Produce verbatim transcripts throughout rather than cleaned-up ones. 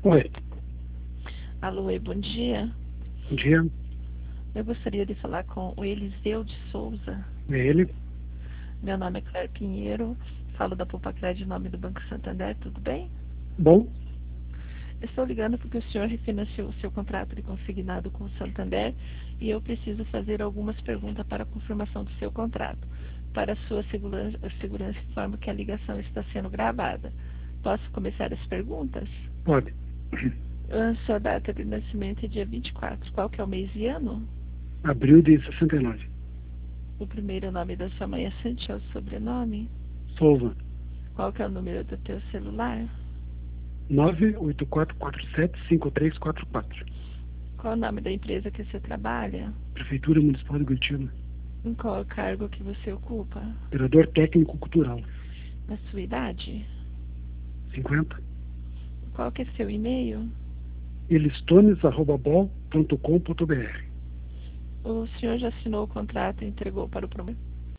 Oi, Alô, e bom dia. bom dia. Eu gostaria de falar com o Eliseu de Souza. É ele? Meu nome é Claire Pinheiro, falo da Pupacred em nome do Banco Santander, tudo bem? Bom, Estou ligando porque o senhor refinanciou o seu contrato de consignado com o Santander e eu preciso fazer algumas perguntas para a confirmação do seu contrato. Para a sua segurança, segurança informo que a ligação está sendo gravada. Posso começar as perguntas? pode. A sua data de nascimento é dia vinte e quatro. Qual que é o mês e ano? Abril de sessenta e nove. O primeiro nome da sua mãe é Santiago, sobrenome? Souza, Qual que é o número do teu celular? nove oito quatro quatro sete cinco três quatro quatro. Qual o nome da empresa que você trabalha? Prefeitura Municipal de Curitiba. Em qual cargo que você ocupa? Operador técnico cultural. Na sua idade? cinquenta. Qual que é seu e-mail? elistones arroba bol ponto com ponto br. O senhor já assinou o contrato e entregou para o promotor?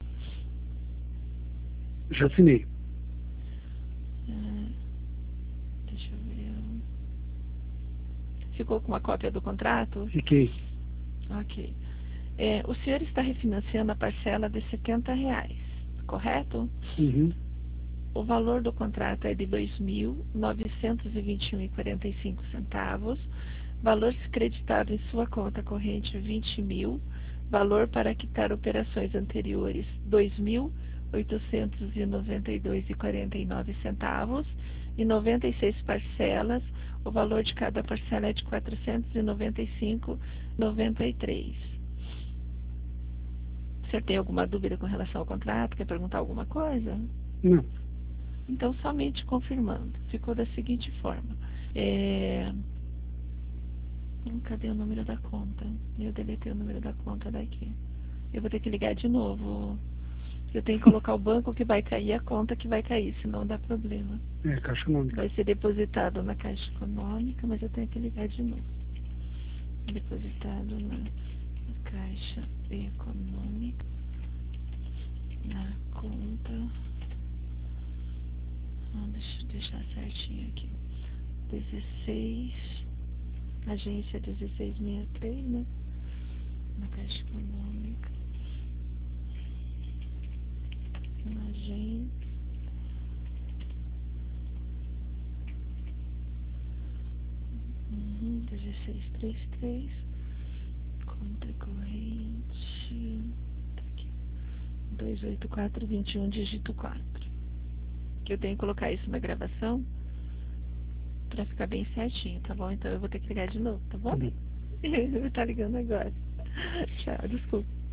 Já assinei. Ah, deixa eu ver. Ficou com uma cópia do contrato? Fiquei. Ok. É, o senhor está refinanciando a parcela de setenta reais, correto? Uhum. O valor do contrato é de dois mil novecentos e vinte e um reais e quarenta e cinco centavos. Valor creditado em sua conta corrente vinte mil. Valor para quitar operações anteriores dois mil oitocentos e noventa e dois reais e quarenta e nove centavos. E noventa e seis parcelas. O valor de cada parcela é de quatrocentos e noventa e cinco reais e noventa e três centavos. O senhor tem alguma dúvida com relação ao contrato? Quer perguntar alguma coisa? Não. Então, somente confirmando, ficou da seguinte forma. É... hum, Cadê o número da conta? Eu deletei o número da conta daqui. Eu vou ter que ligar de novo. Eu tenho que colocar o banco que vai cair e a conta que vai cair, senão dá problema. É, Caixa Econômica. Vai ser depositado na Caixa Econômica, mas eu tenho que ligar de novo. Depositado na Caixa Econômica, na conta... Ah, deixa eu deixar certinho aqui. dezesseis... Agência dezesseis sessenta e três, né? Na Caixa Econômica. Na agência. Uhum, dezesseis trinta e três. Conta corrente. Tá aqui. dois oito quatro, vinte e um, dígito quatro. Que eu tenho que colocar isso na gravação pra ficar bem certinho, tá bom? Então eu vou ter que ligar de novo, tá bom? Tá bom. Tá ligando agora. Tchau, desculpa.